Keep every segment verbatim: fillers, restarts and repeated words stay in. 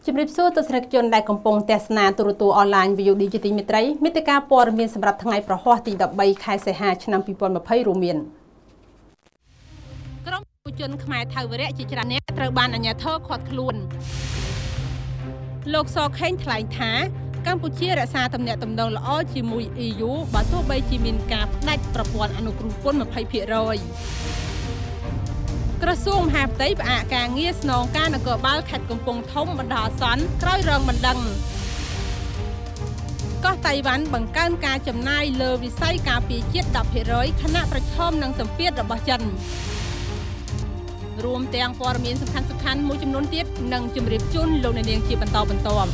ជំរាបសួរទស្សនិកជនដែលកំពុងទស្សនាទូរទស្សន៍អនឡាញ វី អូ ឌី ជាទីមេត្រីមេតិការព័ត៌មានសម្រាប់ថ្ងៃប្រហ័សទី 13 ខែសីហាឆ្នាំ ពីរពាន់ម្ភៃ រួមមានក្រុមយុវជនខ្មែរថៅវរៈជាច្រើនអ្នកត្រូវបានអាជ្ញាធរឃាត់ខ្លួនលោកសខេងថ្លែងថាកម្ពុជារក្សាទំនាក់ទំនងល្អជាមួយ អ៊ី យូ បើទោះបីជាមានការផ្ដាច់ប្រព័ន្ធអនុគ្រោះពន្ធ ยี่สิบเปอร์เซ็นต์ ក្រសួងមហាផ្ទៃផ្អាកការងារស្នងការនគរបាលខេត្តកំពង់ធំបណ្ដោះអាសន្នក្រោយរងបណ្ដឹងកោះតៃវ៉ាន់បង្កើនការចំណាយលើវិស័យការពារជាតិ ten percent ខណៈប្រឈមនឹងសម្ពាធរបស់ចិនរួមទាំងព័ត៌មានសំខាន់ៗមួយចំនួនទៀតនឹងជម្រាបជូនលោកអ្នកនាងជាបន្តបន្ទាប់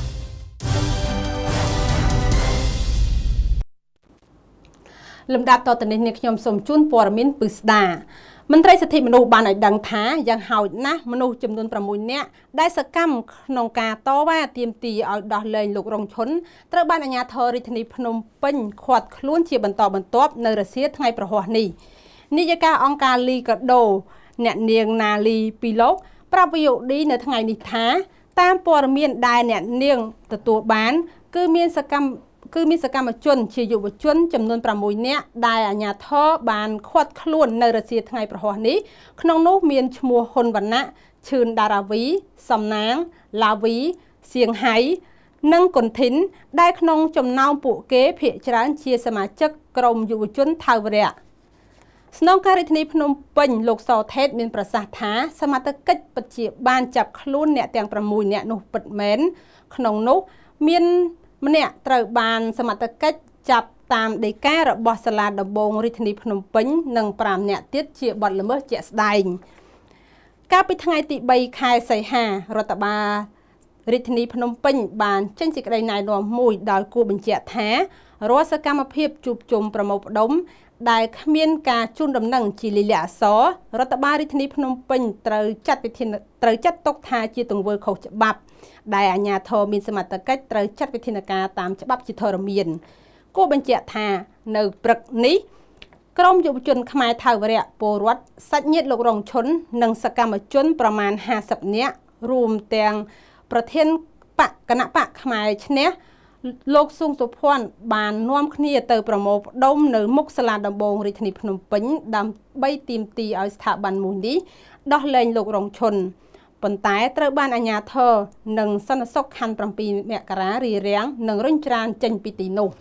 លំដាប់តទៅនេះខ្ញុំសូមជូនព័ត៌មានពិស្ដាមន្ត្រីសិទ្ធិមនុស្សបានឲ្យដឹងថាយ៉ាងហោចណាស់មនុស្សចំនួនប្រាំមួយនាក់ដែលសកម្មក្នុងការតវ៉ាទាមទារឲ្យដោះលែងលោករងឈុនត្រូវបានអាជ្ញាធររាជធានីភ្នំពេញឃាត់ខ្លួនជាបន្តបន្ទាប់នៅរសៀលថ្ងៃប្រហ័សនេះនាយិកាអង្គការលីកាដូអ្នកនាងណាលីពីឡូប្រាប់ វី អូ ឌី នៅថ្ងៃនេះថាតាមព័ត៌មានដែលអ្នកនាងទទួលបានគឺមានសកម្មគឺមានសកម្មជនជាយុវជនចំនួនប្រាំមួយនាក់ដែលអាជ្ញាធរបានឃាត់ខ្លួននៅរសៀលថ្ងៃប្រហ័សនេះក្នុងនោះមានឈ្មោះហ៊ុនវណ្ណៈឈឿនដារាវីសំណាងឡាវីសៀងហៃនិងកុនធីនដែលក្នុងចំណោមពួកគេភាគច្រើនជាសមាជិកក្រុមយុវជនថៅវរៈស្នងការរាជធានីភ្នំពេញលោកសថេតមានប្រសាសន៍ថាសមត្ថកិច្ចពិតជាបានចាប់ខ្លួនអ្នកទាំងប្រាំមួយនាក់នោះពិតមែនក្នុងនោះមានម្នាក់ត្រូវបានសមត្ថកិច្ចចាប់តាមដីការបស់សាលាដំបងរាជធានីភ្នំពេញនិងប្រាំនាក់ទៀតជាបទល្មើសជាក់ស្ដែងកាលពីថ្ងៃទីបីខែសីហារដ្ឋបាលរាជធានីភ្នំពេញបានចេញសេចក្តីណែនាំមួយដោយគូបញ្ជាក់ថារាល់សកម្មភាពជួបជុំប្រមូលផ្ដុំដែលគ្មានការជូនដំណឹងជាលិលាអក្សររដ្ឋបាលរាជធានីភ្នំពេញត្រូវចាត់វិធានត្រូវចាត់ទុកថាជាទង្វើខុសច្បាប់ដែលអាជ្ញាធរមានសមត្ថកិច្ចត្រូវចាត់វិធានការតាមច្បាប់ជាធរមានគួរបញ្ជាក់ថានៅព្រឹកនេះក្រុមយុវជនខ្មែរថៅវរៈពលរដ្ឋសាច់ញាតិលោករងឈុននិងសកម្មជនប្រមាណห้าสิบនាក់រួមទាំងប្រធានបកគណៈបកខ្មែរឈ្នះលោកស៊ុងសុភ័ណ្ឌបាននាំគ្នាទៅប្រមូលផ្ដុំនៅមុខសាលាដំបងរាជធានីភ្នំពេញដើម្បីទាមទារឲ្យស្ថាប័នមួយនេះដោះលែងលោករងឈុនប៉ុន្តែត្រូវបានអាជ្ញាធរនិងសន្តិសុខខណ្ឌប្រាំពីរមករារារាំងនិងរុញច្រានចេញពីទីនោះ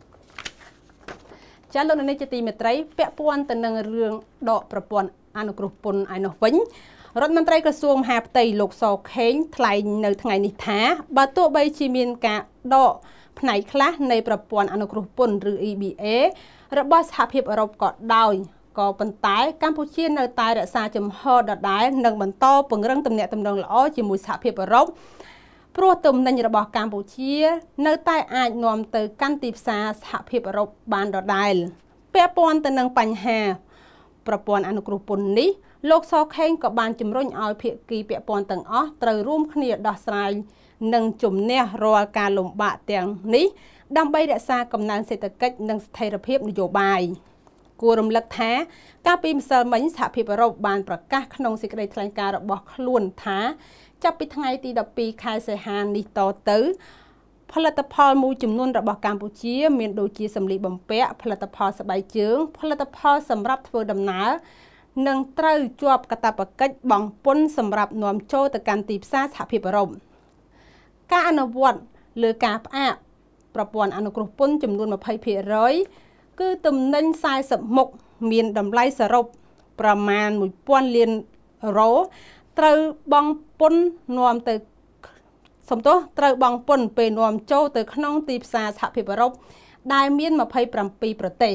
ចាលោកនាយកជាទីមេត្រីពាក់ព័ន្ធទៅនឹងរឿងដកប្រព័ន្ធអនុគ្រោះពន្ធឯនោះវិញរដ្ឋមន្ត្រីក្រសួងមហាផ្ទៃលោកសខេងថ្លែងនៅថ្ងៃនេះថាបើទោះបីជាមានការដកផ្នែកខ្លះនៃប្រព័ន្ធអនុគ្រោះពន្ធឬ អ៊ី ប៊ី เอ របស់សហភាពអឺរ៉ុបក៏ដោយក៏ប៉ុន្តែកម្ពុជានៅតែរក្សាជំហរដដែលនិងបន្តពង្រឹងទំនាក់ទំនងល្អជាមួយសហភាពអឺរ៉ុបព្រោះទំនិញរបស់កម្ពុជានៅតែអាចនាំទៅកាន់ទីផ្សារសហភាពអឺរ៉ុបបានដដែលពាក់ព័ន្ធទៅនឹងបញ្ហាប្រព័ន្ធអនុគ្រោះពន្ធនេះលោកសខេងក៏បានជំរុញឲ្យភាគីពាក់ព័ន្ធទាំងអស់ត្រូវរួមគ្នាដោះស្រាយនិងជំនះរាល់ការលំបាកទាំងនេះដើម្បីរក្សាកំណើនសេដ្ឋកិច្ចនិងស្ថិរភាពនយោបាយគួររំលឹកថាកាលពីម្សិលមិញសហភាពអឺរ៉ុបបានប្រកាសក្នុងសេចក្តីថ្លែងការណ៍របស់ខ្លួនថាចាប់ពីថ្ងៃទីដប់ពីរខែសីហានេះតទៅផលិតផលមួយចំនួនរបស់កម្ពុជាមានដូចជាសម្លៀកបំពាក់ផលិតផលស្បែកជើងផលិតផលសម្រាប់ធ្វើដំណើរនឹងត្រូវជាប់កាតព្វកិច្ចបង់ពន្ធសម្រាប់នាំចូលទៅកាន់ទីផ្សារសហភាពអឺរ៉ុបការអនុវត្តលើការផ្អាកប្រព័ន្ធអនុគ្រោះពន្ធចំនួនยี่สิบเปอร์เซ็นต์គឺទំនិញสี่สิบមុខមានតម្លៃសរុបប្រមាណone thousandលានអឺរ៉ូត្រូវបង់ពន្ធនាំទៅសំទោសត្រូវបង់ពន្ធពេលនាំចូលទៅក្នុងទីផ្សារសហភាពអឺរ៉ុបដែលមានยี่สิบเจ็ดប្រទេស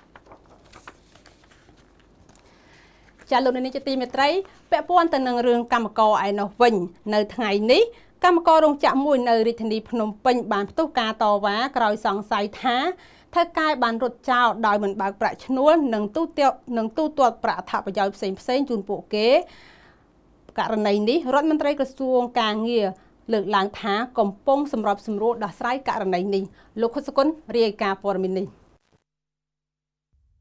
ចាលោកនាយកជាទីមេត្រីពាក់ព័ន្ធទៅនឹងរឿងកម្មករឯណោះវិញនៅថ្ងៃនេះកម្មកររោងចក្រមួយនៅរាជធានីភ្នំពេញបានផ្ទុះការតវ៉ាក្រោយសង្ស័យថាថៅកែបានរត់ចោលដោយមិនបើកប្រាក់ឈ្នួលនិងទូទាត់និងទូទាត់ប្រាក់អត្ថប្រយោជន៍ផ្សេងផ្សេងជូនពួកគេករណីនេះរដ្ឋមន្ត្រីក្រសួងការងារលើកឡើងថាកំពុងសម្របសម្រួលដោះស្រាយករណីនេះលោកខុសសុគន្ធរាយការណ៍ព័ត៌មាននេះ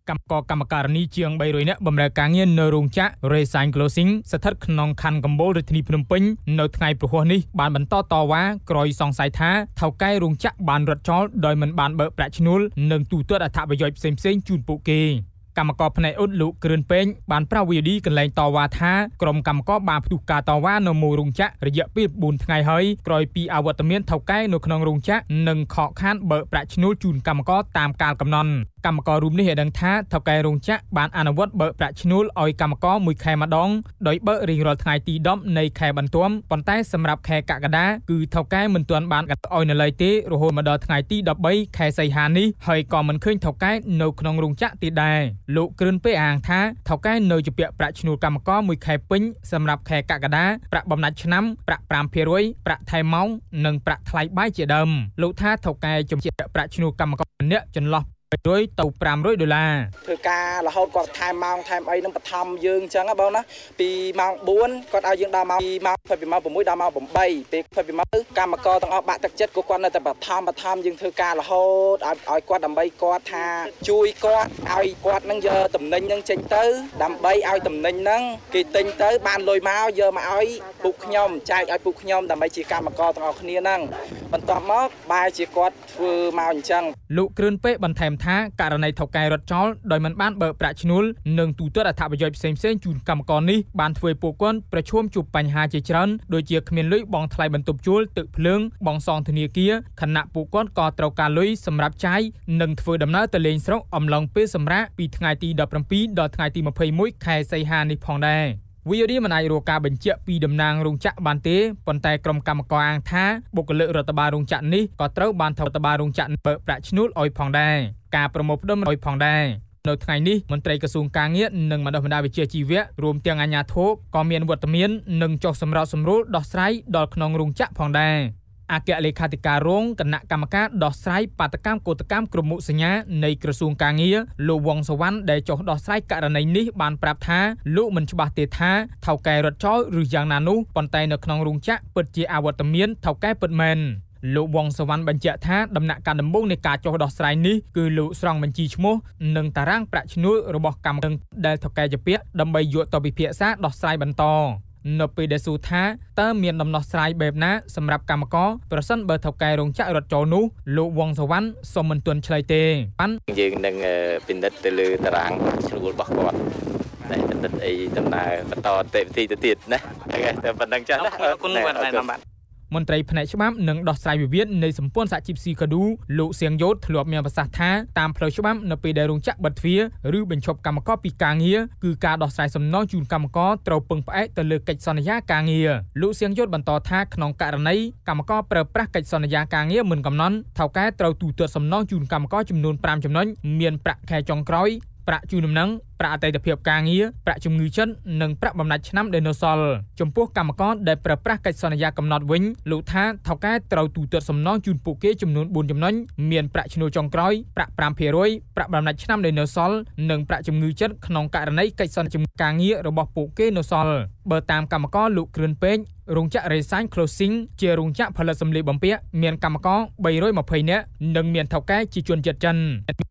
កម្មករកម្មការិនីជាង300នាក់បម្រើការងារនៅរោងចក្រ Resign Closing ស្ថិតក្នុងខណ្ឌកំពូលរាជធានីភ្នំពេញនៅថ្ងៃព្រហស្បតិ៍នេះបានបន្តតវ៉ាក្រោយសង្ស័យថាថៅកែរោងចក្របានរត់ចោលដោយមិនបានបើកប្រាក់ឈ្នួលនិងទូទាត់អត្ថប្រយោជន៍ផ្សេងៗជូនពួកគេកម្មករផ្នែកអ៊ុតលោកគ្រឿនពេងបានប្រាប់ វី អូ ឌី កន្លែងតវ៉ាថាក្រុមកម្មករបានផ្ទុះការតវ៉ានៅមូលរោងចក្ររយៈពេល4ថ្ងៃហើយក្រោយពីអវត្តមានថៅកែនៅក្នុងរោងចក្រនិងខកខានបើកប្រាក់ឈ្នួលជូនកម្មករតាមកាលកំណត់កម្មកររូបនេះឲ្យដឹងថាថៅកែរោងចក្របានអនុវត្តបើកប្រាក់ឈ្នួលឲ្យកម្មករមួយខែម្ដងដោយបើករៀងរាល់ថ្ងៃទីដប់នៃខែបន្ទាប់ប៉ុន្តែសម្រាប់ខែកក្កដាគឺថៅកែមិនទាន់បានឲ្យនៅឡើយទេរហូតមកដល់ថ្ងៃទី13ខែសីហានេះហើយក៏មិនឃើញថៅកែនៅក្នុងរោងចក្រទៀតដែរលោកគ្រឿនពេអាងថាថៅកែនៅជាពាក់ប្រាក់ឈ្នួលកម្មករមួយខែពេញសម្រាប់ខែកក្កដាប្រាក់បំណាច់ឆ្នាំប្រាក់5%ប្រាក់ថែមម៉ោងនិងប្រាក់ថ្លៃបាយជាដើមលោកថាថៅកែជំជាក់ប្រាក់ឈ្នួលកម្មករម្នាក់ចន្លោះទៅfive hundredដុល្លារធ្វើការរហូតគាត់ថែមម៉ោងថែមអីនឹងបឋមយើងអញ្ចឹងណាបងណាពីម៉ោងfourគាត់ឲ្យយើងដល់ម៉ោងម៉ោងពីម៉ោងsixដល់ម៉ោងeightពេលពីម៉ោងកម្មករទាំងអស់បាក់ទឹកចិត្តក៏គាត់នៅតែបឋមបឋមយើងធ្វើការរហូតឲ្យឲ្យគាត់ដើម្បីគាត់ថាជួយគាត់ឲ្យគាត់នឹងយកតំណែងនឹងចេញទៅដើម្បីឲ្យតំណែងនឹងគេទិញទៅបានលុយមកយកមកឲ្យពួកខ្ញុំចែកឲ្យពួកខ្ញុំដើម្បីជាកម្មករទាំងអស់គ្នាហ្នឹងបន្ទាប់មកបែរជាគាត់ធ្វើមកអញ្ចឹងលោកគ្រឿនពេបន្ថែមថាករណីថៅកែរត់ចោលដោយមិនបានបើកប្រាក់ឈ្នួលនិងទូទាត់អត្ថប្រយោជន៍ផ្សេងៗជូនកម្មករនេះបានធ្វើពួកគាត់ប្រឈមជួបបញ្ហាជាច្រើនដូចជាគ្មានលុយបង់ថ្លៃបន្ទប់ជួលទឹកភ្លើងបង់សងធនាគារខណៈពួកគាត់ក៏ត្រូវការលុយសម្រាប់ចាយនិងធ្វើដំណើរទៅលេងស្រុកអំឡុងពេលសម្រាកពីថ្ងៃទីseventeenដល់ថ្ងៃទីtwenty-oneខែសីហានេះផងដែរវី អូ ឌី មិនអាចរកការបញ្ជាក់ពីតំណាងរោងចក្របានទេប៉ុន្តែក្រុមកម្មករអាងថាបុគ្គលិករដ្ឋបាលរោងចក្រនេះក៏ត្រូវបានរដ្ឋបាលរោងចក្របើកប្រាក់ឈ្នួលឲ្យផងដែរការប្រមូលផ្ដុំឲ្យផងដែរនៅថ្ងៃនេះមន្ត្រីក្រសួងការងារនិងបណ្ដុះបណ្ដាលវិជ្ជាជីវៈរួមទាំងអាជ្ញាធរក៏មានវត្តមាននិងចុះសម្របសម្រួលដោះស្រាយដល់ក្នុងរោងចក្រផងដែរអគ្គលេខាធិការរងគណៈកម្មការដោះស្រាយបាតកម្មកោតកម្មក្រុមមុខសញ្ញានៃក្រសួងការងារលោកវងសវណ្ណដែលចុះដោះស្រាយករណីនេះបានប្រាប់ថាលោកមិនច្បាស់ទេថាថៅកែរត់ចោលឬយ៉ាងណានោះប៉ុន្តែនៅក្នុងរោងចក្រពិតជាអវត្តមានថៅកែពិតមែនលោកវងសវណ្ណបញ្ជាក់ថាដំណាក់កាលដំបូងនៃការចុះដោះស្រាយនេះគឺលោកស្រង់បញ្ជីឈ្មោះនិងតារាងប្រាក់ឈ្នួលរបស់កម្មករដែលថៅកែជាពាក់ដើម្បីយកទៅពិភាក្សាដោះស្រាយបន្តនៅពេលដែលសួរថាតើមានដំណោះស្រាយបែបណាសម្រាប់កម្មករប្រសិនបើថៅកែរោងចក្ររត់ចូលនោះលោកវងសវណ្ណសូមមិនទាន់ឆ្លើយទេប៉ាន់យើងនឹងពិនិត្យទៅលើតារាងឈ្នួលរបស់គាត់តែពិនិត្យអីដំណើរបន្តទៅវិធីទៅទៀតណាតែប៉ុណ្្នឹងចាស់ណាអរគុណបាទបាទមន្ត្រីផ្នែកច្បាប់និងដោះស្រាយវិវាទនៃសម្ព័ន្ធសហជីពស៊ីកាឌូលោកសៀងយោតធ្លាប់មានប្រសាសន៍ថាតាមផ្លូវច្បាប់នៅពេលដែលរោងចក្របិទទ្វារឬបញ្ឈប់កម្មករពីការងារគឺការដោះស្រាយសំណងជូនកម្មករត្រូវពឹងផ្អែកទៅលើកិច្ចសន្យាការងារលោកសៀងយោតបន្តថាក្នុងករណីកម្មករប្រើប្រាស់កិច្ចសន្យាការងារមិនកំណត់ថៅកែត្រូវទូទាត់សំណងជូនកម្មករចំនួនfiveចំណុចមានប្រាក់ខែចុងក្រោយប្រាក់ជូនដំណឹងប្រាក់អតីតភាពការងារប្រាក់ជំងឺចិត្តនិងប្រាក់បំណាច់ឆ្នាំដែលនៅសល់ចំពោះកម្មករដែលប្រើប្រាស់កិច្ចសន្យាកំណត់វិញលោកថាថៅកែត្រូវទូទាត់សំណងជូនពួកគេចំនួនfourចំណុចមានប្រាក់ឈ្នួលចុងក្រោយប្រាក់five%ប្រាក់បំណាច់ឆ្នាំដែលនៅសល់និងប្រាក់ជំងឺចិត្តក្នុងករណីកិច្ចសន្យាការងាររបស់ពួកគេនៅសល់បើតាមកម្មករលោកគ្រឿនពេករោងចក្រ Resign Closing ជារោងចក្រផលិតសម្លៀកបំពាក់មានកម្មករthree hundred twentyនាក់និងមានថៅកែជាជនជាតិចិន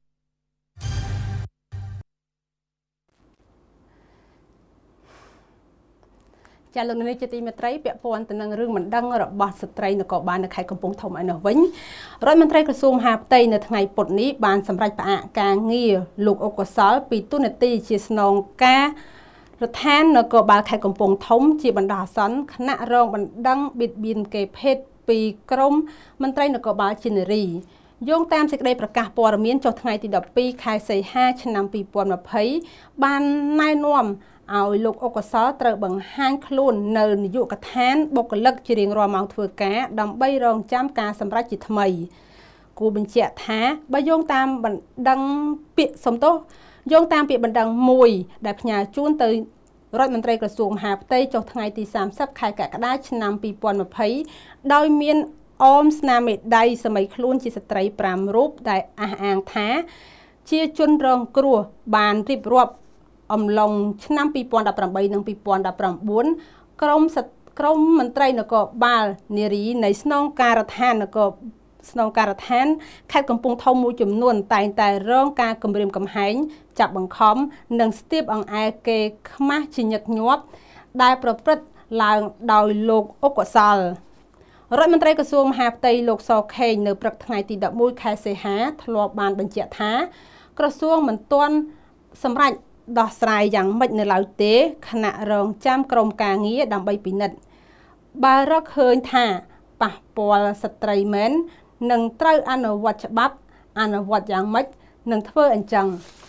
ចាលោកនាយកជាទីមេត្រីពាក់ព័ន្ធទៅនឹងរឿងមិនដឹងរបស់ស្ត្រីនគរបាលនៅខេត្តកំពង់ធំឯនោះវិញរដ្ឋមន្ត្រីក្រសួងមហាផ្ទៃនៅថ្ងៃពុធនេះបានសម្រេចផ្អាកការងារលោកអុកកុសលពីតួនាទីជាស្នងការរដ្ឋាភិបាលនគរបាលខេត្តកំពង់ធំជាបណ្ដោះអាសន្នគណៈរងបណ្ដឹងបៀតបៀនគេភេទពីក្រមមន្ត្រីនគរបាលជានារីយោងតាមសេចក្តីប្រកាសព័ត៌មានចុះថ្ងៃទីtwelveខែសីហាឆ្នាំtwenty twentyបានណែនាំឲ្យលោកអុកកុសលត្រូវបង្ហាញខ្លួននៅនាយកដ្ឋានបុគ្គលិកជារៀងរាល់ម៉ោងធ្វើការដើម្បីរងចាំការសម្រេចជាថ្មីគូបញ្ជាក់ថាបើយោងតាមបណ្ដឹងពាក្យសំទោសយោងតាមពាក្យបណ្ដឹងមួយដែលផ្ញើជូនទៅរដ្ឋមន្ត្រីក្រសួងមហាផ្ទៃចុះថ្ងៃទីthirtyខែកក្កដាឆ្នាំtwenty twentyដោយមានអមស្នាមមេដៃសម័យខ្លួនជាស្ត្រីfiveរូបដែលអះអាងថាជាជនរងគ្រោះបានរៀបរាប់អំឡុងឆ្នាំtwenty eighteenនិងtwenty nineteenក្រុមក្រុមមន្ត្រីនគរបាលនារីនៃស្នងការដ្ឋាននគរស្នងការដ្ឋានខេត្តកំពង់ធំមួយចំនួនតែងតែរងការគំរាមកំហែងចាប់បង្ខំនិងស្ទាបអង្អែលគេខ្មាស់ជាញឹកញាប់ដែលប្រព្រឹត្តឡើងដោយលោកអុកកសលរដ្ឋមន្ត្រីក្រសួងមហាផ្ទៃលោកសខេងនៅព្រឹកថ្ងៃទីដប់មួយខែសីហាធ្លាប់បានបញ្ជាក់ថាក្រសួងមិនទាន់សម្រេចដោះស្រាយយ៉ាងម៉េចនៅឡើយទេខណៈរងចាំក្រុមការងារដើម្បីពិនិត្យបើរកឃើញថាប៉ះពាល់ស្ត្រីមែននឹងត្រូវអនុវត្តច្បាប់អនុវត្តយ៉ាងម៉េចនឹងធ្វើអញ្ចឹង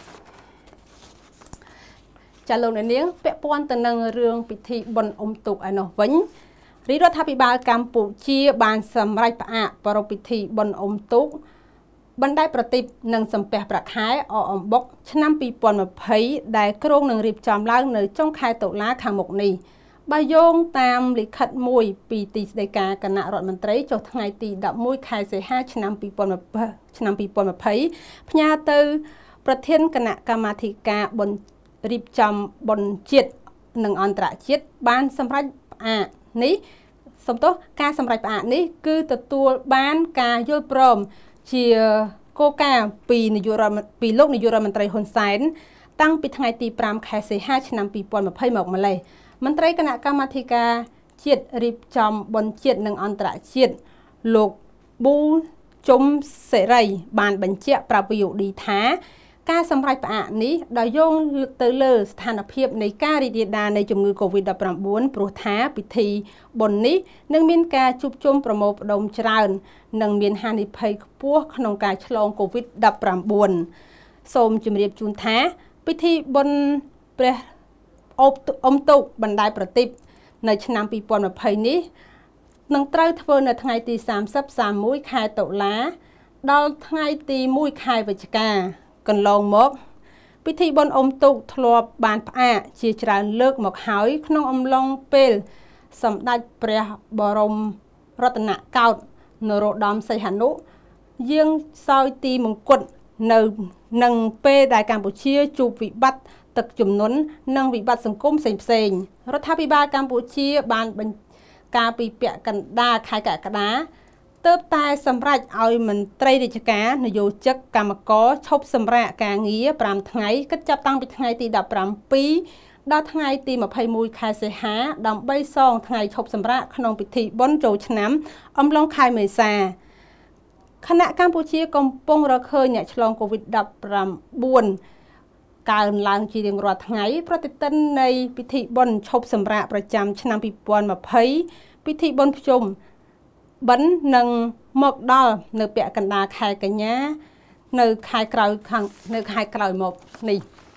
ចាលោកអ្នកនាងពាក់ព័ន្ធទៅនឹងរឿងពិធីបុណ្យអុំទូកឯនោះវិញរាជរដ្ឋាភិបាលកម្ពុជាបានសម្រេចផ្អាកប្រារព្ធពិធីបុណ្យអុំទូកបណ្ដែតប្រទីបនិងសំពះប្រាក់ខែអអំបុកឆ្នាំពីរពាន់ម្ភៃដែលគ្រោងនឹងរៀបចំឡើងនៅចុងខែតុលាខាងមុខនេះបើយោងតាមលិខិតមួយពីទីស្តីការគណៈរដ្ឋមន្ត្រីចុះថ្ងៃទីដប់មួយខែសីហាឆ្នាំពីរពាន់ឆ្នាំពីរពាន់ម្ភៃផ្ញើទៅប្រធានគណៈកម្មាធិការបុណ្យរៀបចំបុណ្យជាតិនិងអន្តរជាតិបានសម្រេចផ្អាកនេះសំទោសការសម្រេចផ្អាកនេះគឺទទួលបានការយល់ព្រមជាគោលការណ៍ពីនាយករដ្ឋពីលោកនាយករដ្ឋមន្ត្រីហ៊ុនសែនតាំងពីថ្ងៃទីប្រាំខែសីហាឆ្នាំពីរពាន់ម្ភៃមកម្លេះមន្ត្រីគណៈកម្មាធិការជាតិរៀបចំបុណ្យជាតិនិងអន្តរជាតិលោកប៊ូជុំសេរីបានបញ្ជាក់ប្រាប់ វី អូ ឌី ថាការសម្រេចផ្អាកនេះដោយយោងទៅលើស្ថានភាពនៃការរីករាលដាលនៃជំងឺ កូវីដ ដប់ប្រាំបួន ព្រោះថាពិធីបុណ្យនេះនឹងមានការជួបជុំប្រមូលផ្ដុំច្រើននិងមានហានិភ័យខ្ពស់ក្នុងការឆ្លង កូវីដ ដប់ប្រាំបួន សូមជម្រាបជូនថាពិធីបុណ្យព្រះអុំទូកបណ្ដែតប្រទីបនៅឆ្នាំពីរពាន់ម្ភៃនេះនឹងត្រូវធ្វើនៅថ្ងៃទីសាមសិប សាមមួយខែតុលាដល់ថ្ងៃទីមួយខែវិច្ឆិកាកន្លងមកពិធីបុណ្យអុំទូកធ្លាប់បានផ្អាកជាច្រើនលើកមកហើយក្នុងអំឡុងពេលសម្ដេចព្រះបរមរតនកោដ្ឋនរោត្តមសីហនុយាងសោយទីមង្គតនៅនឹងពេលដែលកម្ពុជាជួបវិបត្តិទឹកជំនន់និងវិបត្តិសង្គមផ្សេងៗរដ្ឋាភិបាលកម្ពុជាបានបញ្ការពីពាក់កណ្ដាលខែកក្កដាទើបតែសម្រេចឲ្យមន្ត្រីរាជការនយោជិកកម្មករឈប់សម្រាកការងារប្រាំថ្ងៃគិតចាប់តាំងពីថ្ងៃទីដប់ប្រាំពីរដល់ថ្ងៃទីម្ភៃមួយខែសីហាដើម្បីសងថ្ងៃឈប់សម្រាកក្នុងពិធីបុណ្យចូលឆ្នាំអំឡុងខែមេសាគណៈកម្ពុជាកំពុងរកឃើញអ្នកឆ្លង កូវីដ ដប់ប្រាំបួន កើនឡើងជារៀងរាល់ថ្ងៃប្រតិទិននៃពិធីបុណ្យឈប់សម្រាកប្រចាំឆ្នាំពីរពាន់ម្ភៃពិធីបុណ្យភ្ជុំបិណ្ឌនឹងមកដល់នៅពាក់កណ្ដាលខែកញ្ញានៅខែក្រោយខាងនៅខែក្រោយមកនេះ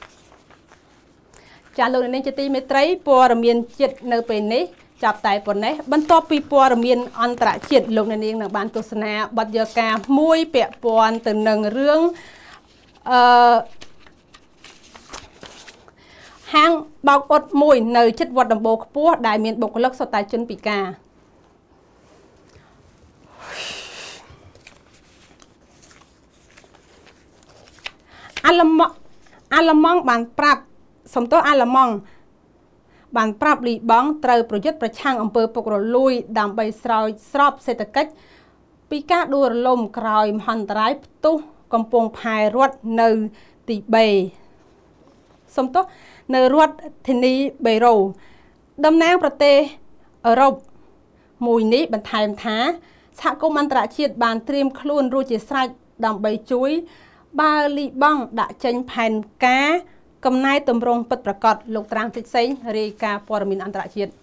ចាលោកនាងជាទីមេត្រីព័ត៌មានជាតិនៅពេលនេះចាប់តែប៉ុណ្ណេះបន្ទាប់ពីព័ត៌មានអន្តរជាតិលោកនាងនឹងបានទស្សនាបទយការមួយពាក់ព័ន្ធទៅនឹងរឿងអឺហាងបោកអ៊ុតមួយនៅជិតវត្តដំបូលខ្ពស់ដែលមានបុគ្គលិកសុទ្ធតែជនពិការអាឡម៉ង់អាឡម៉ង់បានប្រាប់សំទោសអាឡម៉ង់បានប្រាប់លីបង់ត្រូវប្រយុទ្ធប្រឆាំងអំពើពុករលួយដើម្បីស្រោចស្រពសេដ្ឋកិច្ចពីការដួលរលំក្រោយមហន្តរាយផ្ទុះកំពង់ផែរត់នៅទីបេសំទោសនៅរដ្ឋធានីបេរ៉ូតំណាងប្រទេសអឺរ៉ុបមួយនេះបន្ថែមថាសហគមន៍អន្តរជាតិបានត្រៀមខ្លួនរួចជាស្រេចដើម្បីជួយបើលីបង់ដាក់ចេញផែនការកំណែតម្រង់ពិតប្រាកដលោកត្រាំងតិចសេងរាយការណ៍ព័ត៌មានអន្តរជាតិ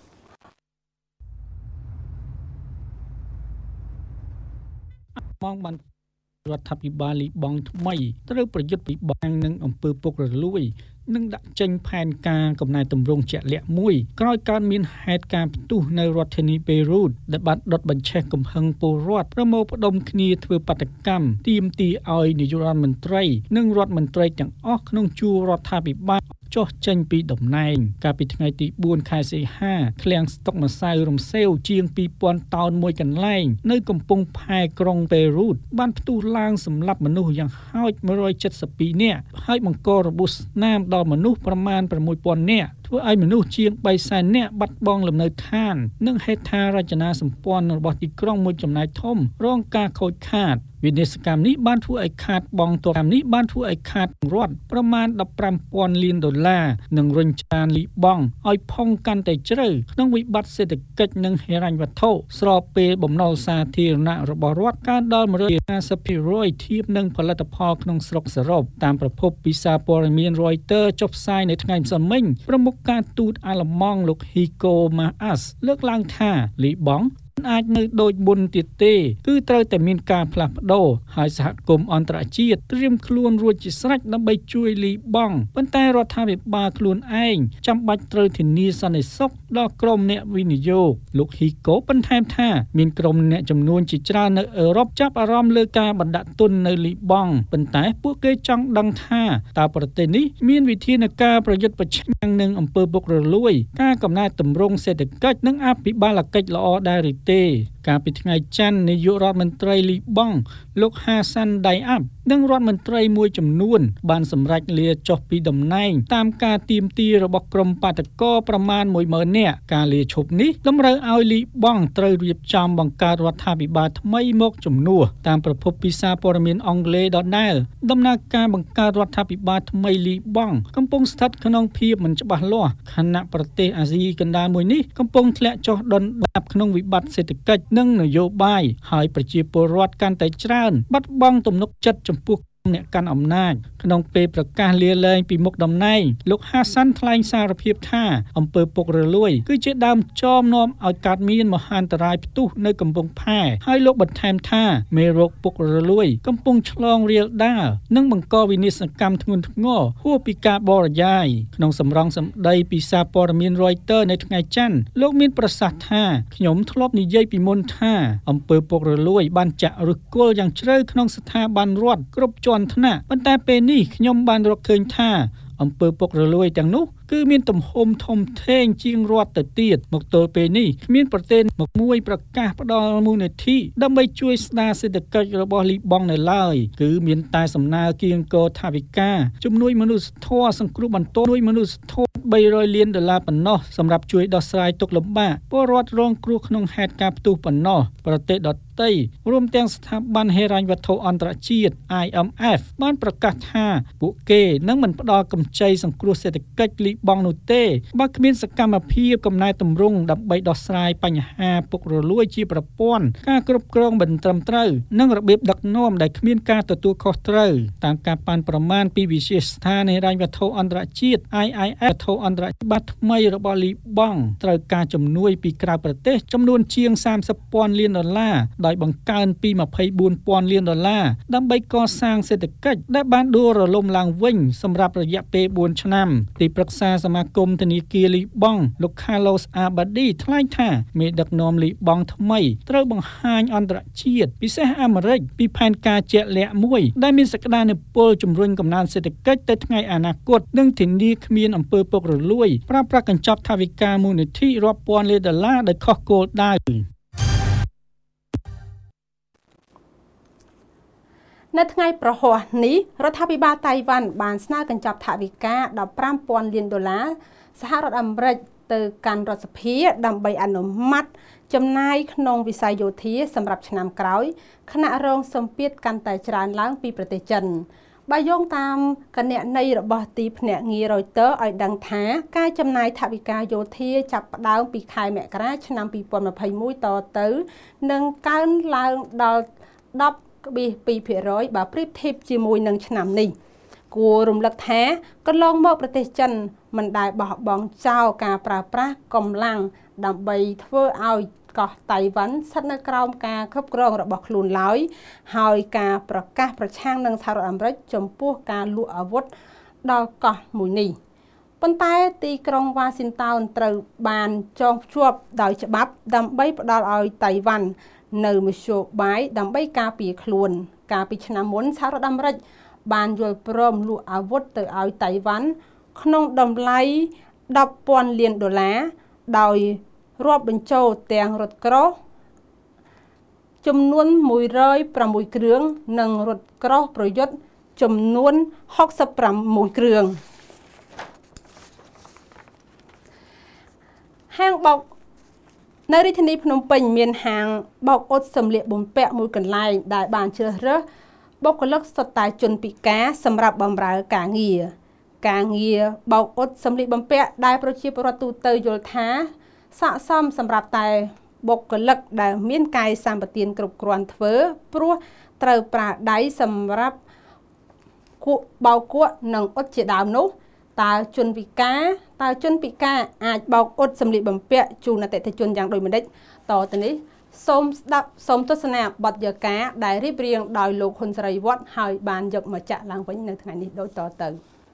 មកបានរដ្ឋាភិបាលលីបង់ថ្មីត្រូវប្រយុទ្ធពិបាកនឹងអំពើពុករលួយនិងដាក់ចេញផែនការកំណែតម្រង់ជាក់លាក់មួយក្រោយការមានហេតុការណ៍ផ្ទុះនៅរដ្ឋធានីបេរូតដែលបានដុតបញ្ឆេះកំហឹងពលរដ្ឋប្រមូលផ្ដុំគ្នាធ្វើបាតកម្មទាមទារឲ្យនាយករដ្ឋមន្ត្រីនិងរដ្ឋមន្ត្រីទាំងអស់ក្នុងជួររដ្ឋាភិបាលចុះចេញពីតំណែងកាលពីថ្ងៃទីបួនខែសីហាឃ្លាំងស្តុកម្សៅរំសេវជាងពីរពាន់តោនមួយកន្លែងនៅកំពង់ផែក្រុងបេរូតបានផ្ទុះឡើងសម្លាប់មនុស្សយ៉ាងហោចមួយរយเจ็ดสิบពីរនាក់ហើយបង្ករបួសស្នាមដល់មនុស្សប្រមាណប្រាំមួយពាន់នាក់ធ្វើឲ្យមនុស្សជាងបីសែននាក់បាត់បង់លំនៅឋាននិងហេដ្ឋារចនាសម្ព័ន្ធរបស់ទីក្រុងមួយចំនួនធំរងការខូចខាតវិនិស្សកម្មនេះបានធ្វើឲ្យខាតបង់ទរកម្មនេះបានធ្វើឲ្យខាតរដ្ឋប្រមាណដប់ប្រាំពាន់លានដុល្លារនិងរុញច្រានលីបង់ឲ្យផុងកាន់តែជ្រៅក្នុងវិបត្តិសេដ្ឋកិច្ចនិងហិរញ្ញវត្ថុស្របពេលបំណុលសាធារណៈរបស់រដ្ឋកើនដល់ one hundred fifty percent ធៀបនឹងផលិតផលក្នុងស្រុកសរុបតាមប្រភពពីសារព័ត៌មាន Reuters ចុះផ្សាយនៅថ្ងៃម្សិលមិញប្រមុខការទូតអាល្លឺម៉ង់លោក Heiko Maas លើកឡើងថាលីបង់អាចនៅដូចមុនទៀតទេគឺត្រូវតែមានការផ្លាស់ប្ដូរហើយសហគមន៍អន្តរជាតិត្រៀមខ្លួនរួចជាស្រេចដើម្បីជួយលីបង់ប៉ុន្តែរដ្ឋាភិបាលខ្លួនឯងចាំបាច់ត្រូវធានាសន្តិសុខដល់ក្រុមអ្នកវិនិយោគលោកហ៊ីកូបន្ថែមថាមានក្រុមអ្នកចំនួនជាច្រើននៅអឺរ៉ុបចាប់អារម្មណ៍លើការបណ្ដាក់ទុននៅលីបង់ប៉ុន្តែពួកគេចង់ដឹងថាតើប្រទេសនេះមានវិធានការប្រយុទ្ធប្រឆាំងនឹងអំពើពុករលួយការកំណែទម្រង់សេដ្ឋកិច្ចនិងអភិបាលកិច្ចល្អដែរឬទេកាលពីថ្ងៃច័ន្ទនាយករដ្ឋមន្ត្រីលីបង់លោកហាសាន់ដៃអាប់និងរដ្ឋមន្ត្រីមួយចំនួនបានសម្រេចលាចុះពីតំណែងតាមការទាមទាររបស់ក្រុមបាតកោប្រមាណ oneម៉ឺន នាក់ការលាឈប់នេះតម្រូវឲ្យលីបង់ត្រូវរៀបចំបង្កើតរដ្ឋាភិបាលថ្មីមកជំនួសតាមប្រភពពីសារព័ត៌មានអង់គ្លេសដដែលដំណើរការបង្កើតរដ្ឋាភិបាលថ្មីលីបង់កំពុងស្ថិតក្នុងភាពមិនច្បាស់លាស់ខណៈប្រទេសអាស៊ីកណ្ដាលមួយនេះកំពុងធ្លាក់ចុះដុនដាបក្នុងវិបត្តិសេដ្ឋកិច្ចនិងនយោបាយហើយប្រជាពលរដ្ឋកាន់តែច្រើនបាត់បង់ទំនុកចិត្តចំពោះអ្នកកាន់អំណាចក្នុងពេលប្រកាសលាលែងពីមុខតំណែងលោកហាសាន់ថ្លែងសារភាពថាអំពើពុករលួយគឺជាដើមចមនាំឲ្យកើតមានមហាន្តរាយផ្ទុះនៅកំពង់ផែហើយលោកបន្ថែមថាមេរោគពុករលួយកំពុងឆ្លងរាលដាលនិងបង្កវិនាសកម្មធ្ងន់ធ្ងរហួសពីការបរិយាយក្នុងសម្រងសម្ដីពីសារព័ត៌មាន Reuters នៅថ្ងៃច័ន្ទលោកមានប្រសាសន៍ថាខ្ញុំធ្លាប់និយាយពីមុនថាអំពើពុករលួយបានចាក់ឫសគល់យ៉ាងជ្រៅក្នុងស្ថាប័នរដ្ឋគ្រប់ជាន់ថ្នាក់ប៉ុន្តែពេលនេះខ្ញុំបានរកឃើញថាអំពើពុករលួយទាំងនោះគឺមានទំហំធំធេងជាងរដ្ឋទៅទៀតមកទល់ពេលនេះគ្មានប្រទេសមួយប្រកាសផ្ដល់មូលនិធិដើម្បីជួយស្ដារសេដ្ឋកិច្ចរបស់លីបង់នៅឡើយគឺមានតែសំណើគៀងគរថវិកាជំនួយមនុស្សធម៌សង្គ្រោះបន្ទាន់ជួយមនុស្សធម៌three hundredលានដុល្លារប៉ុណ្ណោះសម្រាប់ជួយដោះស្រាយទុក្ខលំបាកពលរដ្ឋរងគ្រោះក្នុងហេតុការណ៍ផ្ទុះប៉ុណ្ណោះប្រទេសដទៃរួមទាំងស្ថាប័នហិរញ្ញវត្ថុអន្តរជាតិ I M F បានប្រកាសថាពួកគេនឹងមិនផ្ដល់កម្ចីសង្គ្រោះសេដ្ឋកិច្ចលីបង់នោះទេបើគ្មានសកម្មភាពកំណែទម្រង់ដើម្បីដោះស្រាយបញ្ហាពុករលួយជាប្រព័ន្ធការគ្រប់គ្រងមិនត្រឹមត្រូវនិងរបៀបដឹកនាំដែលគ្មានការទទួលខុសត្រូវតាមការប៉ាន់ប្រមាណពីវិទ្យាស្ថានហិរញ្ញវត្ថុអន្តរជាតិ I I F ធអន្តរជាតិបាត់ថ្មីរបស់លីបង់ត្រូវការជំនួយពីក្រៅប្រទេសចំនួនជាងសាមសិបពាន់លានដុល្លារដោយបង្កើនពី ម្ភៃបួនពាន់លានដុល្លារដើម្បីកសាងសេដ្ឋកិច្ចដែលបានដួលរលំឡើងវិញសម្រាប់រយៈពេលបួនឆ្នាំទីប្រឹក្សាសមាគមធនាគារលីបង់លោក Carlos Abadi ថ្លែងថាមេដឹកនាំលីបង់ថ្មីត្រូវបង្ហាញអន្តរជាតិពិសេសអាមេរិកពីផែនការជាក់លាក់មួយដែលមានសក្តានុពលជំរុញកំណើនសេដ្ឋកិច្ចទៅថ្ងៃអនាគតនិងធានាគ្មានអំពើពុករលួយប្រើប្រាស់កញ្ចប់ថវិកាមូលនិធិរាប់ពាន់លានដុល្លារដោយខុសគោលដៅនៅថ្ងៃប្រហ័សនេះរដ្ឋាភិបាលតៃវ៉ាន់បានស្នើកញ្ចប់ថវិកាដប់ប្រាំពាន់លានដុល្លារសហរដ្ឋអាមេរិកទៅកាន់រដ្ឋសភាដើម្បីអនុម័តចំណាយក្នុងវិស័យយោធាសម្រាប់ឆ្នាំក្រោយខណៈរងសម្ពាធកាន់តែច្រើនឡើងពីប្រទេសចិនបើយោងតាមគណនីរបស់ទីភ្នាក់ងារ Reuters ឲ្យដឹងថាការចំណាយថវិកាយោធាចាប់ផ្ដើមពីខែមករាឆ្នាំពីរពាន់ម្ភៃមួយតទៅនឹងកើនឡើងដល់ដប់ពីរភាគរយបើប្រៀបធៀបជាមួយនឹងឆ្នាំនេះគួររំលឹកថាកន្លងមកប្រទេសចិនមិនដែលបោះបង់ចោលការប្រើប្រាស់កម្លាំងដើម្បីធ្វើឲ្យកោះតៃវ៉ាន់ស្ថិតនៅក្រោមការគ្រប់គ្រងរបស់ខ្លួនឡើយហើយការប្រកាសប្រឆាំងនឹងសហរដ្ឋអាមេរិកចំពោះការលក់អាវុធដល់កោះមួយនេះប៉ុន្តែទីក្រុងវ៉ាស៊ីនតោនត្រូវបានចងភ្ជាប់ដោយច្បាប់ដើម្បីផ្ដល់ឲ្យតៃវ៉ាន់នៅមធ្យោបាយដើម្បីការពារខ្លួនកាលពីឆ្នាំមុនសហរដ្ឋអាមេរិកបានយល់ព្រមលក់អាវុធទៅឲ្យតៃវ៉ាន់ក្នុងតម្លៃដប់ពាន់លានដុល្លារដោយរាប់បញ្ចូលទាំងរថក្រោះចំនួនមួយរយប្រាំមួយគ្រឿងនិងរថក្រោះប្រយុទ្ធចំនួនហុកសិបប្រាំមួយគ្រឿងហាងបោកនៅរាជធានីភ្នំពេញមានហាងបោកអ៊ុតសម្លៀកបំពាក់មួយកន្លែងដែលបានជ្រើសរើសបុគ្គលិកសុទ្ធតែជនពិការសម្រាប់បម្រើការងារការងារបោកអ៊ុតសម្លៀកបំពាក់ដែលប្រជាពលរដ្ឋទូទៅយល់ថាស័ក្តិសមសម្រាប់តែបុគ្គលិកដែលមានកាយសម្បទានគ្រប់គ្រាន់ធ្វើព្រោះត្រូវប្រើដៃសម្រាប់គក់បោកគក់និងអ៊ុតជាដើមនោះតើជនពិការតើជនពិការអាចបោកអ៊ុតសម្លៀកបំពាក់ជូនអតិថិជនយ៉ាងដូចម្តេចតទៅនេះសូមស្ដាប់សូមទស្សនាបទយកាដែលរៀបរៀងដោយលោកហ៊ុនសេរីវត្តហើយបានយកមកចាក់ឡើងវិញនៅថ្ងៃនេះដូចតទៅ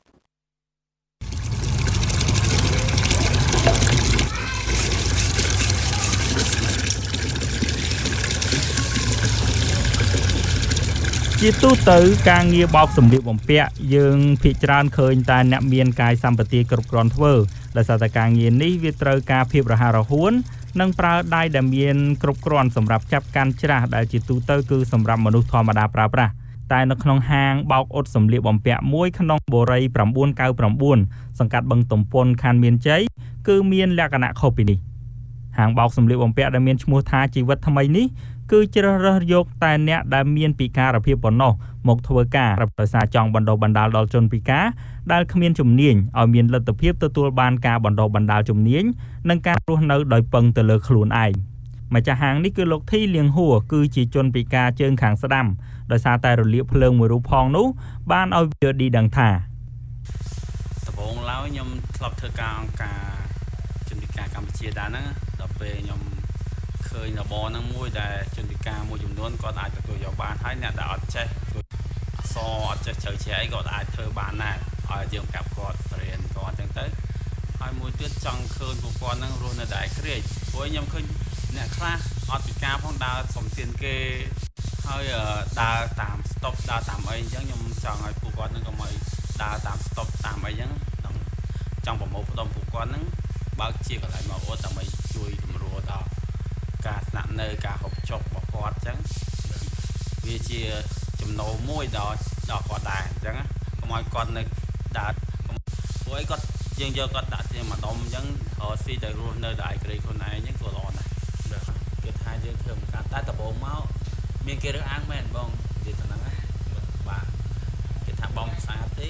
ជាទូទៅការងារបោកសម្លៀកបំពាក់យើងភាគច្រើនឃើញតែអ្នកមានកាយសម្បទាគ្រប់គ្រាន់ធ្វើដោយសារតែការងារនេះវាត្រូវការភាពរហ័សរហួននិងប្រើដៃដែលមានគ្រប់គ្រាន់សម្រាប់ចាប់កាន់ច្រាសដែលជាទូទៅគឺសម្រាប់មនុស្សធម្មតាប្រើប្រាស់តែនៅក្នុងហាងបោកអ៊ុតសម្លៀកបំពាក់មួយក្នុងបូរី៩៩៩សង្កាត់បឹងទំពុនខណ្ឌមានជ័យគឺមានលក្ខណៈខុសពីនេះហាងបោកសម្លៀកបំពាក់ដែលមានឈ្មោះថាជីវិតថ្មីនេះគឺជ្រើសរើសយកតែអ្នកដែលមានពិការភាពប៉ុណ្ណោះមកធ្វើការដោយសារចង់បណ្ដុះបណ្ដាលដល់ជនពិការដែលគ្មានជំនាញឲ្យមានលទ្ធភាពទទួលបានការបណ្ដុះបណ្ដាលជំនាញនិងការរស់នៅដោយពឹងទៅលើខ្លួនឯងម្ចាស់ហាងនេះគឺលោកធីលៀងហួរគឺជាជនពិការជើងខាងស្ដាំដោយសារតែរលាកភ្លើងមួយរូបផងនោះបានឲ្យវាឌីដឹងថាដំបូងឡើយខ្ញុំធ្លាប់ធ្វើការអង្គការជនពិការកម្ពុជាដែរហ្នឹងដល់ពេលខ្ញុំឃើញរបរហ្នឹងមួយដែលជនពិការមួយចំនួនគាត់អាចទទួលយកបានហើយអ្នកដែលអត់ចេះអក្សរអត់ចេះជ្រៅជ្រែកអីគាត់អាចធ្វើបានដែរឲ្យយើងប្រាប់គាត់បរៀនគាត់អញ្ចឹងទៅហើយមួយទៀតចង់ឃើញពួកគាត់ហ្នឹងរស់នៅតែឯក្រិចព្រោះខ្ញុំឃើញអ្នកខ្លះអត់ពិការផងដើរសំទានគេហើយដើរតាមស្តុបដើរតាមអីអញ្ចឹងខ្ញុំចង់ឲ្យពួកគាត់ហ្នឹងកុំឲ្យដើរតាមស្តុបតាមអីអញ្ចឹងចង់ប្រមូលផ្ដុំពួកគាត់ហ្នឹងបើកជាកន្លែងមកអត់ដើម្បីជួយសម្រួលដល់ការស្នាក់នៅការហូបចុករបស់គាត់អញ្ចឹងវាជាចំណូលមួយដល់ដល់គាត់ដែរអញ្ចឹងកុំឲ្យគាត់នៅដើរព្រោះអីគាត់យើងយកគាត់ដាក់ជាម្ដុំអញ្ចឹងរកស៊ីទៅរស់នៅដល់ឯក្រីខ្លួនឯងអញ្ចឹងក៏ល្អដែរគេថាយើងធ្វើមិនកើតតែដំបូងមកមានគេរើសអើងមែនបងនិយាយទៅហ្នឹងបាទគេថាបងមិនស្អាតទេ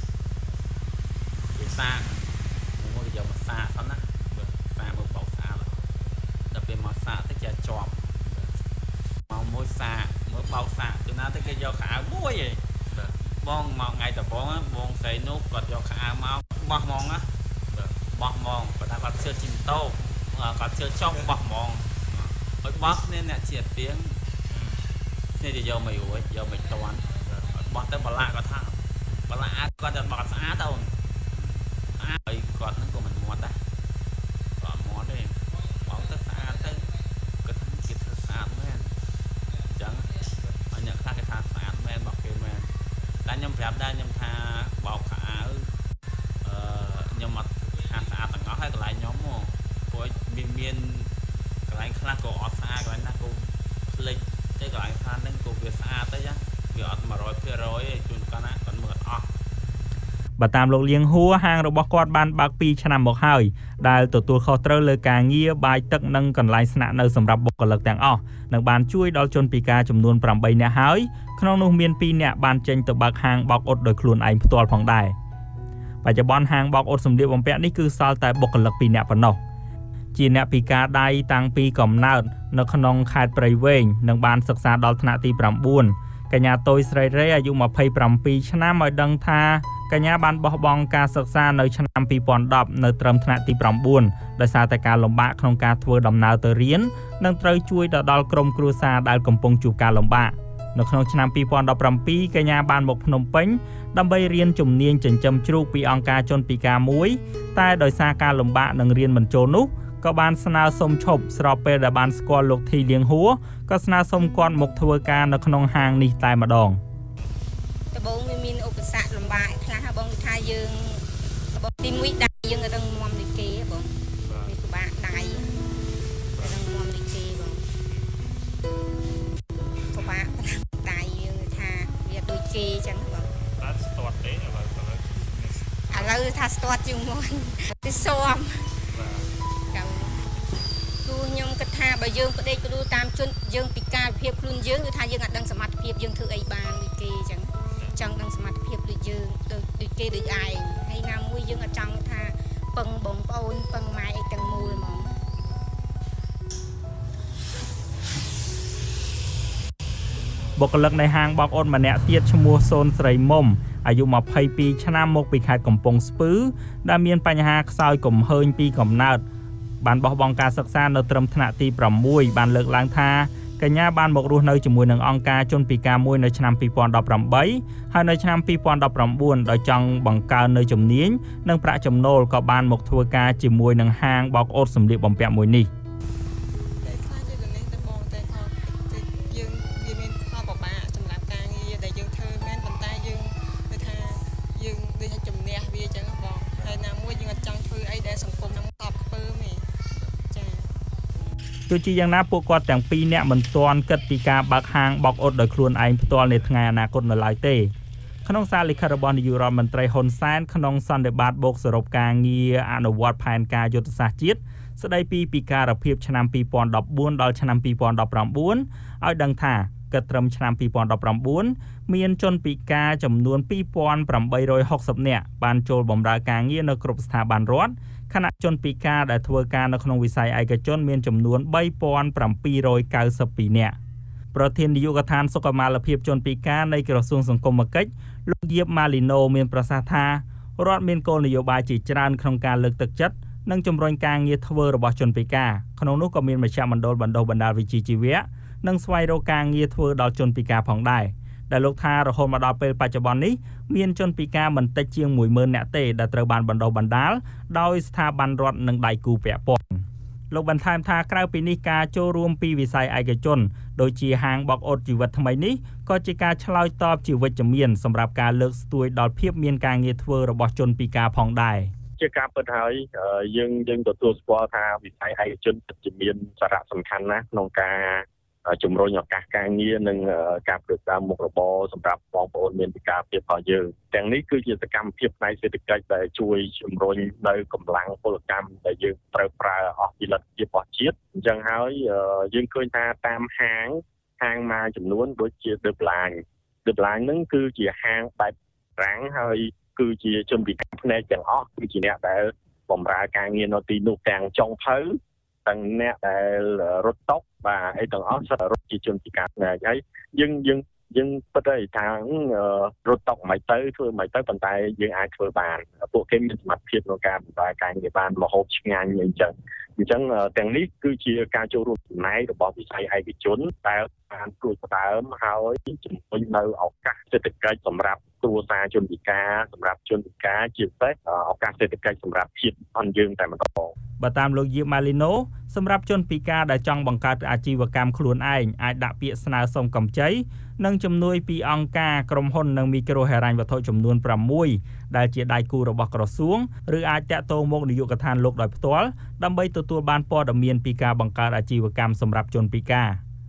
គេសាកមួយយកមកសាកហ្នឹងណាសាកមើលបោកស្អាតដល់ពេលមកសាកទៅចេះជាប់មកមួយសាកមើលបោកសាកទៅណាទៅគេយកខោអាវមួយឯងបងមកថ្ងៃដំបូងបងស្រីនោះគាត់យកខោអាវមកបោះហ្មងណាបោះហ្មងគាត់ថាគាត់ជឿជីម៉ូតូគាត់ជឿចុះបោះហ្មងហើយបោះគ្នាអ្នកជាទៀងនេះទៅយកមិនរួចយកមិនតាន់បោះទៅបលាគាត់ថាបលាគាត់ទៅបោះស្អាតទៅហើយគាត់ហ្នឹងក៏មិនមាត់ដែរគាត់មាត់ទេបោកទៅស្អាតទៅគាត់គេធ្វើស្អាតមែនអញ្ចឹងហើយអ្នកខ្លះគេថាស្អាតមែនបោកគេមែនតែខ្ញុំប្រាប់ដែរខ្ញុំថាបោកខោអាវអឺខ្ញុំអត់ថាស្អាតទាំងអស់ហើយកន្លែងខ្ញុំមកព្រោះមានមានកន្លែងខ្លះក៏អត់ស្អាតកន្លែងណាក៏ភ្លេចតែកន្លែងខ្លះហ្នឹងក៏វាស្អាតទៅចាវាអត់មួយរយភាគរយទេជួនកាលណាគាត់មើលអត់អស់បើតាមលោកលៀងហួរហាងរបស់គាត់បានបើកពីរឆ្នាំមកហើយដែលទទួលខុសត្រូវលើការងារបាយទឹកនិងកន្លែងស្នាក់នៅសម្រាប់បុគ្គលិកទាំងអស់និងបានជួយដល់ជនពិការចំនួនប្រាំបីនាក់ហើយក្នុងនោះមានពីរនាក់បានចេញទៅបើកហាងបោកអ៊ុតដោយខ្លួនឯងផ្ទាល់ផងដែរបច្ចុប្បន្នហាងបោកអ៊ុតសម្លៀកបំពាក់នេះគឺសល់តែបុគ្គលិកពីរនាក់ប៉ុណ្ណោះជាអ្នកពិការដៃតាំងពីកំណើតនៅក្នុងខេត្តព្រៃវែងនិងបានសិក្សាដល់ថ្នាក់ទីប្រាំបួនកញ្ញាតូយស្រីរ៉េអាយុម្ភៃប្រាំពីរឆ្នាំឲ្យដឹងថាកញ្ញាបានបោះបង់ការសិក្សានៅឆ្នាំពីរពាន់ដប់នៅត្រឹមថ្នាក់ទីប្រាំបួនដោយសារតែការលំបាកក្នុងការធ្វើដំណើរទៅរៀននិងត្រូវជួយទៅដល់ក្រុមគ្រួសារដែលកំពុងជួបការលំបាកនៅក្នុងឆ្នាំពីរពាន់ដប់ប្រាំពីរកញ្ញាបានមកភ្នំពេញដើម្បីរៀនជំនាញចិញ្ចឹមជ្រូកពីអង្គការជនពិការមួយតែដោយសារការលំបាកនឹងរៀនមិនចូលនោះក៏បានស្នើសុំឈប់ស្របពេលដែលបានស្គាល់លោកធីលៀងហួរក៏ស្នើសុំគាត់មកធ្វើការនៅក្នុងហាងនេះតែម្ដងដំបូងវាមានឧបសគ្គលំបាកខ្លះបងថាយើងបងទីមួយដៃយើងរឹងមាំដូចគេបងវាពិបាកដៃរឹងមាំដូចគេបងពិបាកដៃយើងថាវាដូចគេអញ្ចឹងបងអត់ស្ទាត់ទេឥឡូវឥឡូវឥឡូវថាស្ទាត់ជាងមុនទៅស៊ាំខ្ញុំគិតថាបើយើងផ្ដេកផ្ដួលតាមជនយើងពិការភាពខ្លួនយើងគឺថាយើងអាចដឹងសមត្ថភាពយើងធ្វើអីបានដូចគេអញ្ចឹងចង់ដឹងសមត្ថភាពដូចយើងដូចគេដូចឯងហើយណាមួយយើងអាចចង់ថាពឹងបងប្អូនពឹងម៉ែអីទាំងមូលហ្មងបុគ្គលិកនៃហាងបោកអ៊ុតម្នាក់ទៀតឈ្មោះសូនស្រីមុំអាយុម្ភៃពីរឆ្នាំមកពីខេត្តកំពង់ស្ពឺដែលមានបញ្ហាខ្សោយកំហើញពីកំណើតបានបោះបង់ការសិក្សានៅត្រឹមថ្នាក់ទីប្រាំមួយបានលើកឡើងថាកញ្ញាបានមករស់នៅជាមួយនឹងអង្គការជនពិការមួយនៅឆ្នាំពីរពាន់ដប់ប្រាំបីហើយនៅឆ្នាំពីរពាន់ដប់ប្រាំបួនដោយចង់បង្កើននៅជំនាញនិងប្រាក់ចំណូលក៏បានមកធ្វើការជាមួយនឹងហាងបោកអ៊ុតសម្លៀកបំពាក់មួយនេះទោះជាយ៉ាងណាពួកគាត់ទាំងពីរនាក់មិនទាន់គិតពីការបើកហាងបោកអ៊ុតដោយខ្លួនឯងផ្ទាល់នាថ្ងៃអនាគតនៅឡើយទេក្នុងសារលិខិតរបស់នាយករដ្ឋមន្ត្រីហ៊ុនសែនក្នុងសន្និបាតបូកសរុបការងារអនុវត្តផែនការយុទ្ធសាស្ត្រជាតិស្ដីពីពិការភាពឆ្នាំពីរពាន់ដប់បួនដល់ឆ្នាំពីរពាន់ដប់ប្រាំបួនឲ្យដឹងថាគិតត្រឹមឆ្នាំពីរពាន់ដប់ប្រាំបួនមានជនពិការចំនួនពីរពាន់ប្រាំបីរយហុកសិបនាក់បានចូលបម្រើការងារនៅគ្រប់ស្ថាប័នរដ្ឋខណៈជនពិការដែលធ្វើការនៅក្នុងវិស័យឯកជនមានចំនួនបីពាន់ប្រាំពីររយកៅសិបពីរនាក់ប្រធាននាយកដ្ឋានសុខុមាលភាពជនពិការនៃក្រសួងសង្គមគិច្ចលោកយៀបម៉ាលីណូមានប្រសាសន៍ថារដ្ឋមានគោលនយោបាយជាច្រើនក្នុងការលើកទឹកចិត្តនិងជំរុញការងារធ្វើរបស់ជនពិការក្នុងនោះក៏មានមជ្ឈមណ្ឌលបណ្ដុះបណ្ដាលវិជ្ជាជីវៈនិងស្វែងរកការងារធ្វើដល់ជនពិការផងដែរដែលលោកថារហូតមកដល់ពេលបច្ចុប្បន្ននេះមានជនពិការមិនតិចជាងមួយម៉ឺននាក់ទេដែលត្រូវបានបណ្ដុះបណ្ដាលដោយស្ថាប័នរដ្ឋនិងដៃគូពាក់ព័ន្ធលោកបន្ថែមថាក្រៅពីនេះការចូលរួមពីវិស័យឯកជនដូចជាហាងបោកអ៊ុតជីវិតថ្មីនេះក៏ជាការឆ្លើយតបជាវិជ្ជមានសម្រាប់ការលើកស្ទួយដល់ភាពមានការងារធ្វើរបស់ជនពិការផងដែរជាការពិតហើយយើងយើងទទួលស្គាល់ថាវិស័យឯកជនពិតជាមានសារៈសំខាន់ណាស់ក្នុងការជំរុញឱកាសការងារនិងការផ្តល់មុខរបរសម្រាប់បងប្អូនមានពិការភាពរបស់យើងទាំងនេះគឺជាសកម្មភាពផ្នែកសេដ្ឋកិច្ចដែលជួយជំរុញនៅកម្លាំងពលកម្មដែលយើងត្រូវប្រើអស់ពីលទ្ធភាពរបស់ជាតិអញ្ចឹងហើយយើងឃើញថាតាមហាងហាងមួយចំនួនដូចជា The Blind The Blind ហ្នឹងគឺជាហាងបែបប្រាំងហើយគឺជាជនពិការផ្នែកទាំងអស់គឺជាអ្នកដែលបម្រើការងារនៅទីនោះទាំងចុងភៅទាំងអ្នកដែលរត់តុបាទអីទាំងអស់រត់ជាជនពិការផ្នែកហើយយើងយើងយើងពិតទៅថារត់តុមិនទៅធ្វើមិនទៅប៉ុន្តែយើងអាចធ្វើបានពួកគេមានសមត្ថភាពក្នុងការបម្រើការងារបានមហូបឆ្ងាញ់អីចឹងអញ្ចឹងទាំងនេះគឺជាការចូលរួមចំណែករបស់វិស័យឯកជនដែលបានជួយផ្ដើមហើយជំរុញនៅឱកាសសេដ្ឋកិច្ចសម្រាប់គ្រួសារជនពិការសម្រាប់ជនពិការជាពិសេសឱកាសសេដ្ឋកិច្ចសម្រាប់ជាតិអនយើងតែម្ដងបើតាមលោកយៀបម៉ាលីណូសម្រាប់ជនពិការដែលចង់បង្កើតអាជីវកម្មខ្លួនឯងអាចដាក់ពាក្យស្នើសុំកម្ចីនិងជំនួយពីអង្គការក្រុមហ៊ុននិងមីក្រូហិរញ្ញវត្ថុចំនួនប្រាំមួយដែលជាដៃគូរបស់ក្រសួងឬអាចតាក់ទងមកនាយកដ្ឋានលោកដោយផ្ទាល់ដើម្បីទទួលបានព័ត៌មានពីការបង្កើតអាជីវកម្មសម្រាប់ជនពិការ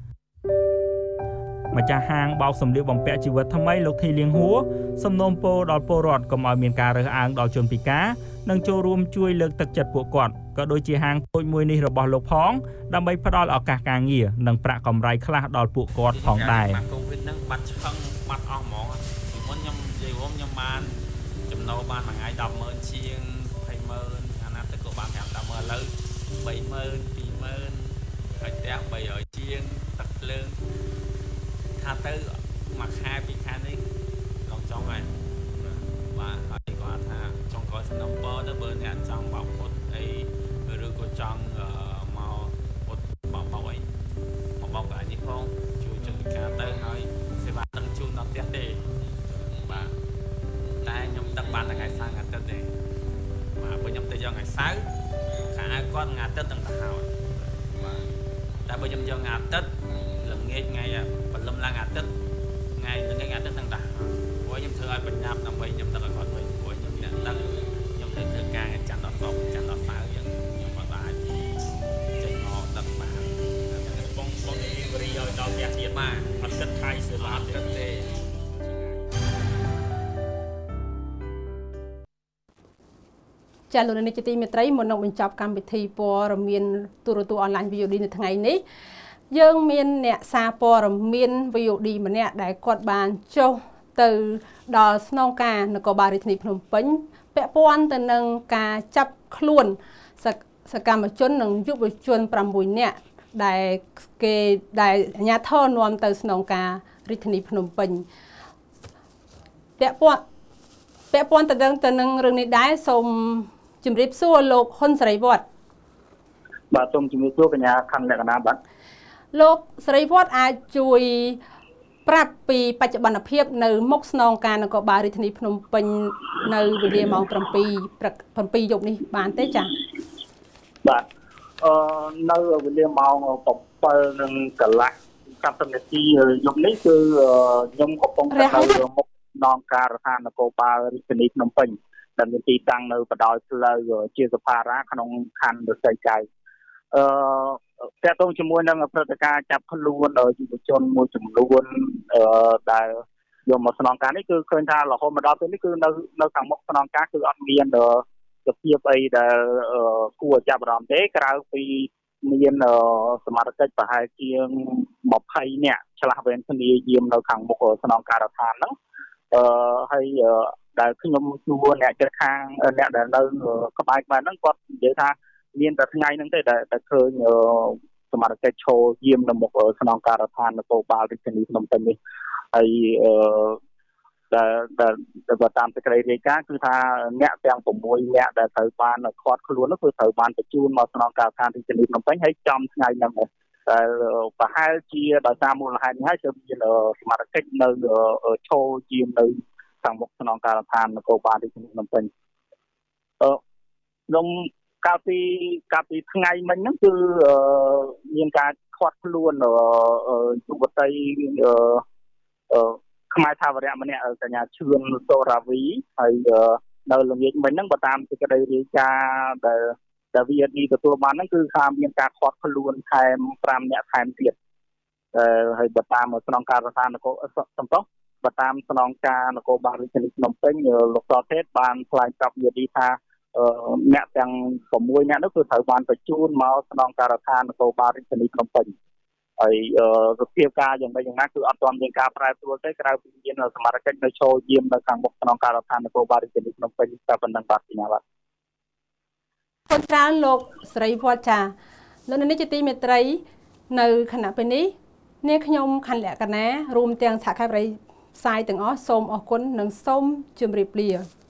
ម្ចាស់ហាងបោកសម្លៀកបំពាក់ជីវិតថ្មីលោកធីលៀងហួរសំណូមពរដល់ពលរដ្ឋកុំឲ្យមានការរើសអើងដល់ជនពិការនិងចូលរួមជួយលើកទឹកចិត្តពួកគាត់ក៏ដូចជាហាងតូចមួយនេះរបស់លោកផងដើម្បីផ្ដល់ឱកាសការងារនិងប្រាក់កម្រៃខ្លះដល់ពួកគាត់ផងដែរកូវីដហ្នឹងបាត់ឆឹងបាត់អស់ហ្មងពីមុនខ្ញុំនិយាយរួមខ្ញុំបានចំណូលបានមួយថ្ងៃដប់ម៉ឺនជាងдвадцатьម៉ឺនអាណាទឹកក៏បានប្រាំដប់ម៉ឺនឥឡូវបីម៉ឺនពីរម៉ឺនហើយផ្ទះបីរយជាងទឹកភ្លើងថាទៅមួយខែពីរខែនេះឡងចង់ហើយបាទហើយគាត់ថាចង់ក៏សំណពរទៅបើអ្នកចង់បោកពុតអីឬក៏ចង់មកពុតបោកបោកអីមកបោកកានេះផងជួយជនពិការទៅហើយសេវាដឹកជូនដល់ផ្ទះទេបាទតែខ្ញុំដឹកបានថ្ងៃសៅរ៍ថ្ងៃអាទិត្យទេបាទបើខ្ញុំទៅយកថ្ងៃសៅរ៍ខាងគាត់ថ្ងៃអាទិត្យទាំងទៅហើយបាទតែបើខ្ញុំយកថ្ងៃអាទិត្យល្ងាចថ្ងៃព្រលឹមឡើងអាទិត្យថ្ងៃល្ងាចអាទិត្យទាំងទៅព្រោះខ្ញុំធ្វើឲ្យបញ្ញាប់ដើម្បីខ្ញុំដឹកឲ្យគាត់វិញព្រោះខ្ញុំអ្នកដឹកខ្ញុំទៅធ្វើការច័ន្ទដល់សុក្រច័ន្ទដល់សៅរ៍យ៉ាងខ្ញុំក៏អាចចេញមកដឹកបានបងបងនេះរីឲ្យដល់ផ្ទះទៀតបាទអត់គិតថៃសេវាអត់គិតទេចាលោកនាយកទីមេត្រីមុននឹងបញ្ចប់កម្មវិធីព័ត៌មានទូរទស្សន៍អនឡាញ V O D នៅថ្ងៃនេះយើងមានអ្នកសារព័ត៌មាន V O D ម្នាក់ដែលគាត់បានចុះទៅដល់ស្នងការនគរបាលរាជធានីភ្នំពេញពាក់ព័ន្ធទៅនឹងការចាប់ខ្លួនសកម្មជននិងយុវជនប្រាំមួយនាក់ដែលគេដែលអាជ្ញាធរនាំទៅស្នងការរាជធានីភ្នំពេញពាក់ព័ន្ធពាក់ព័ន្ធទៅនឹងទៅនឹងរឿងនេះដែរសូមជម្រាបសួរលោកហ៊ុនសេរីវត្តបាទសូមជម្រាបសួរកញ្ញាខណ្ឌលក្ខណៈបាទលោកសេរីវត្តអាចជួយប្រាប់ពីបច្ចុប្បន្នភាពនៅមុខស្នងការនគរបាលរាជធានីភ្នំពេញនៅវេលាម៉ោង7 7យប់នេះបានទេចា៎បាទអឺនៅវេលាម៉ោង7និងកន្លះសាប់នាទីយប់នេះគឺខ្ញុំកំពុងតែនៅមុខស្នងការរដ្ឋាភិបាលនគរបាលរាជធានីភ្នំពេញដែលមានទីតាំងនៅបដោយផ្លូវជាសភារាក្នុងខណ្ឌរសីកែវអឺតើតើជាមួយនឹងព្រឹត្តិការណ៍ចាប់ខ្លួនយុវជនមួយចំនួនអឺដែលយកមកស្នងការនេះគឺឃើញថារហូតមកដល់ពេលនេះគឺនៅនៅខាងមុខស្នងការគឺអត់មានសភាពអីដែលគួរចាប់អារម្មណ៍ទេក្រៅពីមានសមាជិកប្រហែលជាង20នាក់ឆ្លាស់វេនគ្នាយាមនៅខាងមុខស្នងការដ្ឋានហ្នឹងអឺហើយដែលខ្ញុំជួបអ្នកជិតខាងអ្នកដែលនៅក្បែរក្បែរហ្នឹងគាត់និយាយថាមានតែថ្ងៃហ្នឹងទេដែលតែឃើញសមាជិកឈរយាមនៅមុខស្នងការដ្ឋាននគរបាលរាជធានីភ្នំពេញនេះហើយអឺដែលដែលតាមសេចក្តីរាយការណ៍គឺថាអ្នកទាំង6នាក់ដែលត្រូវបានខាត់ខ្លួននោះគឺត្រូវបានបញ្ជូនមកស្នងការដ្ឋានរាជធានីភ្នំពេញហើយចំថ្ងៃហ្នឹងតែប្រហែលជាដោយសារមូលហេតុនេះហើយទើបមានសមាជិកនៅឈរយាមនៅខាងមុខស្នងការដ្ឋាននគរបាលរាជធានីភ្នំពេញអឺខ្ញុំកាលពីកាលពីថ្ងៃមិញហ្នឹងគឺមានការខាត់ខ្លួនយុវតីអឺខ្មែរថាវរៈម្នាក់កញ្ញាឈឿនសូរាវីហើយនៅល្ងាចមិញហ្នឹងបើតាមសេចក្តីរាយការណ៍ដែលដែល V O D ទទួលបានហ្នឹងគឺថាមានការខាត់ខ្លួនថែម5នាក់ថែមទៀតអឺហើយបើតាមស្នងការដ្ឋាននគរសំតុះបើតាមស្នងការនគរបាលរាជធានីភ្នំពេញលោកសទេតបានថ្លែងប្រាប់ V O D ថាអ្នកទាំង6នាក់នោះគឺត្រូវបានបញ្ជូនមកស្នងការដ្ឋាននគរបាលរាជធានីភ្នំពេញហើយសភាពការយ៉ាងម៉េចយ៉ាងណាគឺអត់ទាន់មានការប្រែប្រួលទេក្រៅពីមានសមាជិកនៅចូលយាមនៅខាងមុខស្នងការដ្ឋាននគរបាលរាជធានីភ្នំពេញតែប៉ុណ្ណឹងបាទសញ្ញាបាទប៉ុន្តែលោកស្រីវត្តចាលោកនាយកទីមេត្រីនៅខណៈពេលនេះនាងខ្ញុំខណ្ឌលក្ខណារួមទាំងសហការីផ្សាយទាំងអស់សូមអរគុណនិងសូមជម្រាបលា